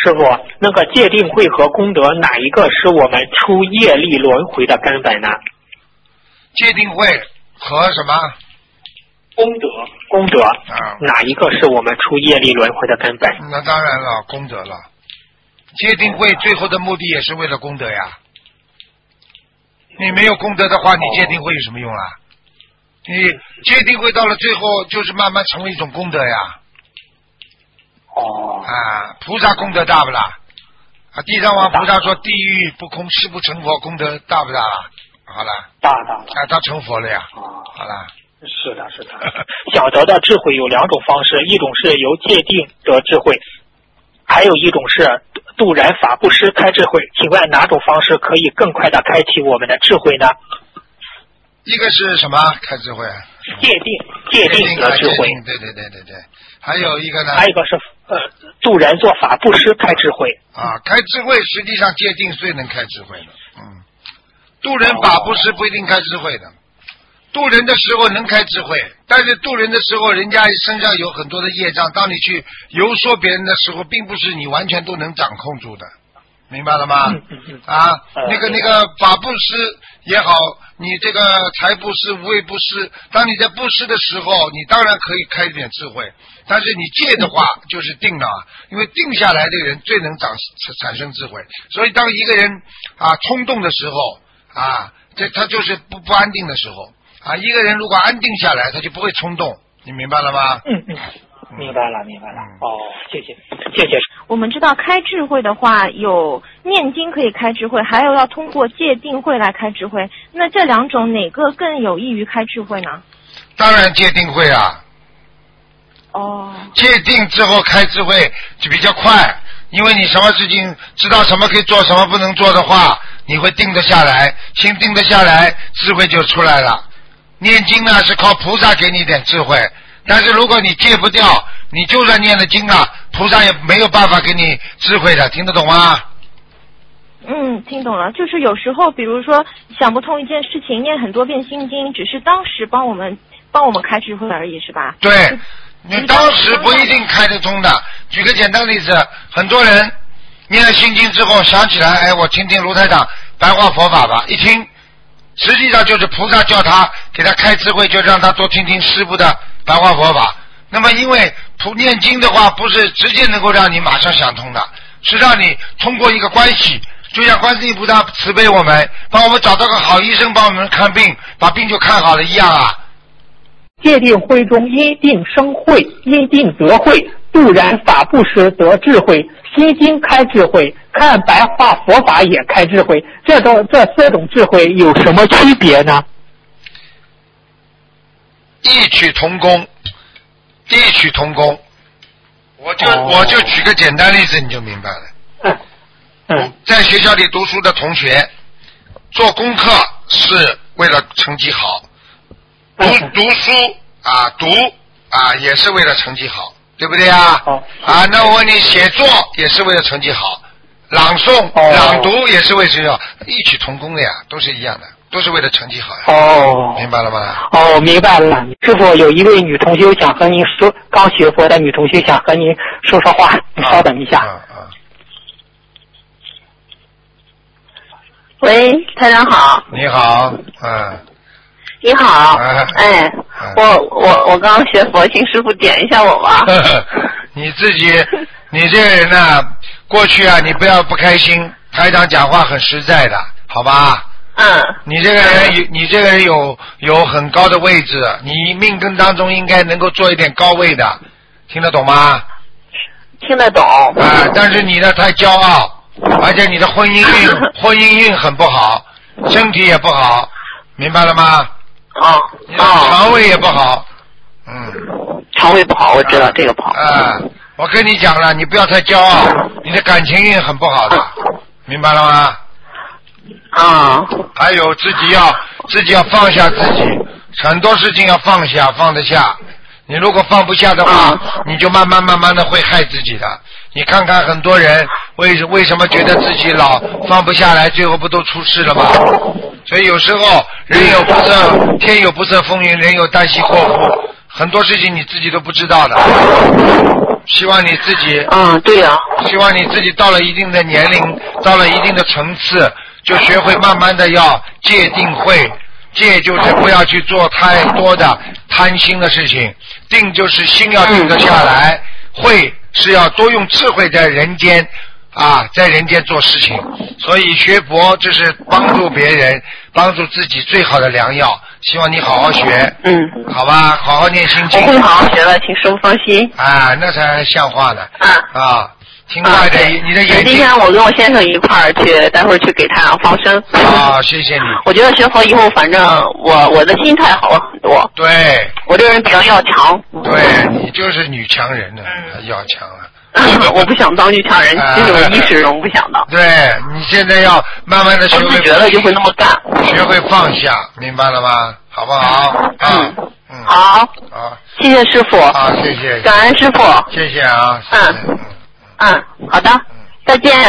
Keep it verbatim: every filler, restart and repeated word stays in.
师傅，那个戒定慧和功德哪一个是我们出业力轮回的根本呢？ 戒定慧和什么？ 功德，功德， 啊， 哪一个是我们出业力轮回的根本？ 那当然了，功德了。戒定慧最后的目的也是为了功德呀。你没有功德的话，你戒定慧有什么用啊？你戒定慧到了最后，就是慢慢成为一种功德呀。 哦。 啊，菩萨功德大不啦？啊，地藏王菩萨说：“地狱不空，誓不成佛。”功德大不大啦？好了。 大大大。 啊，他成佛了呀。 哦。 好了。 是的，是的。想得到智慧有两种方式，一种是由戒定得智慧，还有一种是度人法布施开智慧。请问哪种方式可以更快的开启我们的智慧呢？ 一个是什么开智慧？ 戒定，戒定得智慧。 对对对对对。还有一个呢？ 还有一个是呃度人做法布施开智慧。 啊，开智慧实际上戒定最能开智慧的。嗯，度人法布施不一定开智慧的。渡人的时候能开智慧，但是渡人的时候，人家身上有很多的业障，当你去游说别人的时候，并不是你完全都能掌控住的，明白了吗？ 嗯嗯嗯、 啊，那个那个法布施也好，你这个财布施、无畏布施，当你在布施的时候，你当然可以开一点智慧，但是你戒的话就是定了，因为定下来的人最能长产生智慧，所以当一个人啊冲动的时候啊，这他就是不不安定的时候。啊，一个人如果安定下来，他就不会冲动，你明白了吗？ 嗯嗯，明白了明白了。哦，谢谢谢谢。 我们知道开智慧的话，有念经可以开智慧，还有要通过戒定慧来开智慧。那这两种哪个更有益于开智慧呢？ 当然戒定慧啊。 哦。 戒定之后开智慧就比较快，因为你什么事情知道什么可以做，什么不能做的话，你会定得下来，心定得下来，智慧就出来了。念经呢是靠菩萨给你点智慧，但是如果你戒不掉，你就算念了经啊，菩萨也没有办法给你智慧的，听得懂吗？ 嗯，听懂了。就是有时候比如说想不通一件事情，念很多遍心经，只是当时帮我们帮我们开智慧而已，是吧？ 对，你当时不一定开得通的。举个简单例子，很多人念了心经之后想起来，哎，我听听卢台长白话佛法吧，一听实际上就是菩萨叫他给他开智慧，就让他多听听师父的白话佛法。那么因为普念经的话不是直接能够让你马上想通的，是让你通过一个关系，就像观世音菩萨慈悲我们，帮我们找到个好医生帮我们看病，把病就看好了一样啊。 戒定慧中因定生慧，因定得慧，度然法布施得智慧，心经开智慧，看白话佛法也开智慧，这种这四种智慧有什么区别呢？ 异曲同工，异曲同工。我就、哦、我就举个简单例子你就明白了。 嗯嗯， 在学校里读书的同学，做功课是为了成绩好，读读书啊读啊也是为了成绩好，对不对啊？ 哦、 啊，那我问你，写作也是为了成绩好，朗诵、 哦、 朗读也是为了成绩好，异曲同工的呀，都是一样的，都是为了成绩好呀。 哦， 明白了吗？ 哦，明白了。师傅，有一位女同学想和您说，刚学佛的女同学想和您说说话，你稍等一下。 啊啊啊喂，台长好。 你好，嗯。 你好， 啊、 哎，啊、我我我刚学佛，请师傅点一下我吧。 你自己，你这个人呢、啊，过去啊，你不要不开心。台长讲话很实在的，好吧？ 嗯。 你这个人有，你这个人有有很高的位置，你命根当中应该能够做一点高位的，听得懂吗？ 听得懂。 啊，但是你呢太骄傲。而且你的婚姻运婚姻运很不好，身体也不好，明白了吗？ 哦， 你的肠胃也不好，嗯， 肠胃不好，我知道、啊、这个不好。 啊，我跟你讲了，你不要太骄傲，你的感情运很不好的，啊、明白了吗？ 啊， 还有自己要自己要放下自己，很多事情要放下，放得下。你如果放不下的话，啊、你就慢慢慢慢的会害自己的。你看看很多人为为什么觉得自己老放不下来，最后不都出事了吗？所以有时候人有不测，天有不测风云，人有旦夕祸福。 很多事情你自己都不知道的。希望你自己， 嗯，对呀、 啊。希望你自己到了一定的年龄，到了一定的层次，就学会慢慢的要戒定慧。戒就是不要去做太多的贪心的事情，定就是心要定得下来，慧是要多用智慧在人间啊，在人间做事情。所以学佛这是帮助别人、帮助自己最好的良药。希望你好好学， 嗯， 好吧，好好念心经。 我会好好学的，请师傅放心。 啊，那才像话呢。 啊啊，听话的，你的眼睛。 今天我跟我先生一块儿去，待会儿去给太阳放生。 啊，谢谢你。 我觉得学佛以后，反正我我的心态好了很多。 对。 我这个人比较要强。 对，你就是女强人呢，嗯、要强啊。 我不想当女强人，这种意识中不想当。 对，你现在要慢慢的学会， 自觉了就会那么干。 学会放下，明白了吗？好不好？ 嗯嗯。 好。 好。 谢谢师傅。 好，谢谢。 感恩师傅。 谢谢啊。 嗯。嗯，好的。再见。